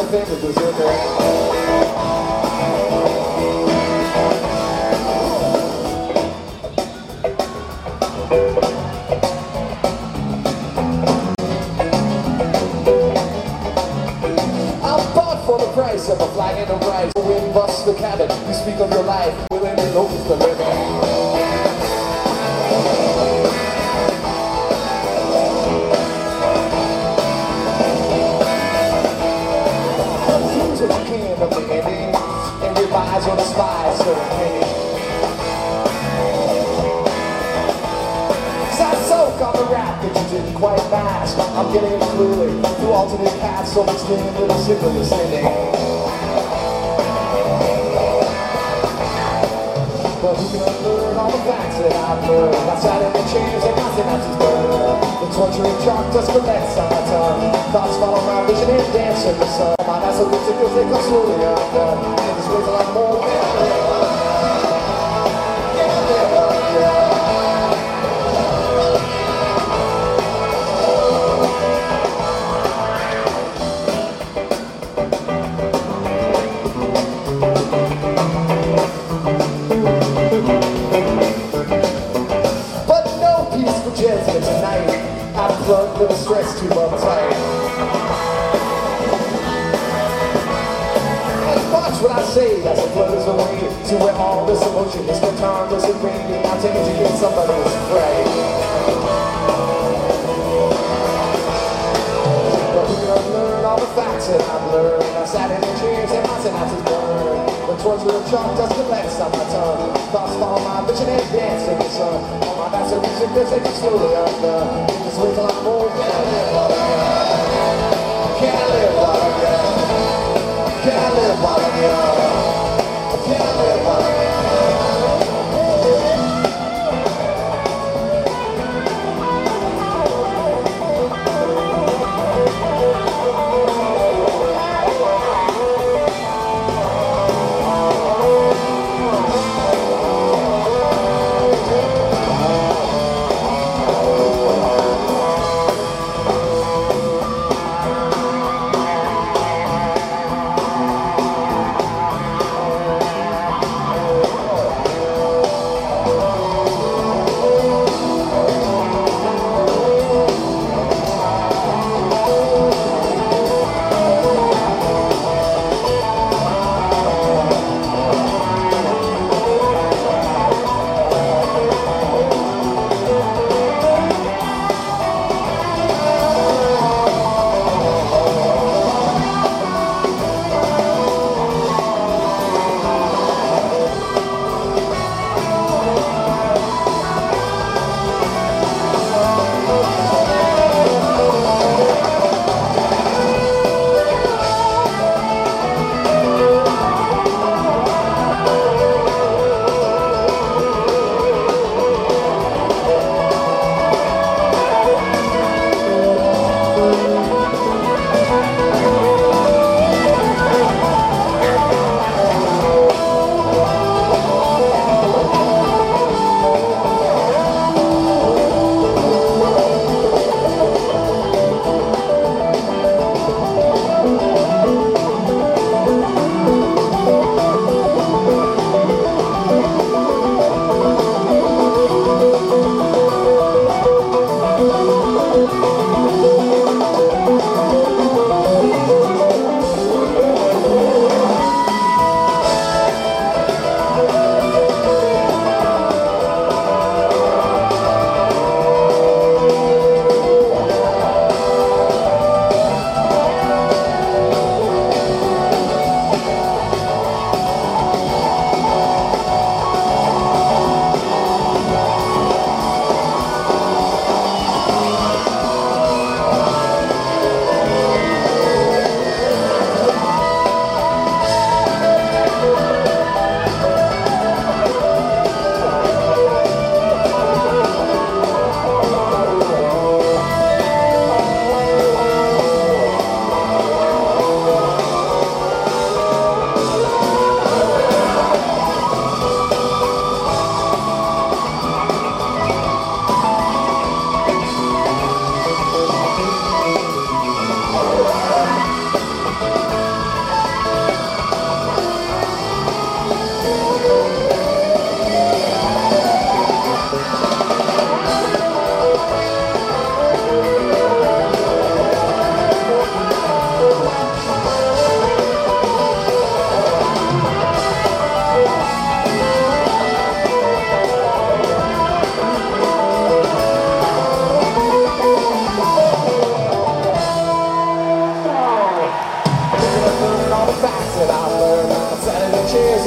thing to deserve it. For the price of a flag in the rise, wind busts the cabin. You speak of your life, willing to know the living. Confuse what you can of the ending, and revise on the spies for the penny. So I soak on the rap that you didn't quite match. I'm getting it clearly through alternate paths, so much damn little signal is sending. But who can unlearn all the facts that I've learned? Outside in the chairs and my synapses burn. The torturing chalk just collects on my tongue. Thoughts follow my vision and dance in the sun. My eyes so good to feel they come slowly undone. And this weighs a lot more than I live. Can't live up, yeah. Tonight, I'm plugged with the stress too uptight. And watch what I say as it flows away to where all this emotion is returned as it rain. I'll take it to get somebody who's afraid. But we can unlearn all the facts that I've learned. I sat in the chairs and my synapses burned. The torture of chalk just collects on my tongue. Thoughts follow my vision and dance in the sun. All my master music does take it slowly undone. This weighs a lot more than I live while I'm young. Can I live while I'm young? Can I live while I'm young? Can I live while I'm young?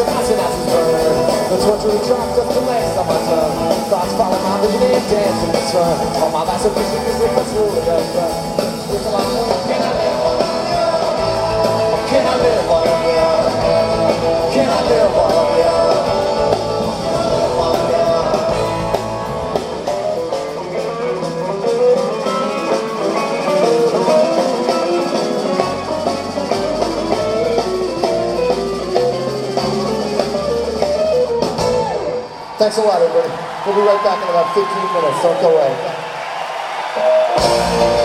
and my synapses burn. The torturing drop just the legs on my tongue. Thoughts follow my vision and dance in the sun. All my last of vision is if it's really undone. Can I live on you? Can I live on you? Can I live on you? Thanks a lot, everybody. We'll be right back in about 15 minutes. Don't go away.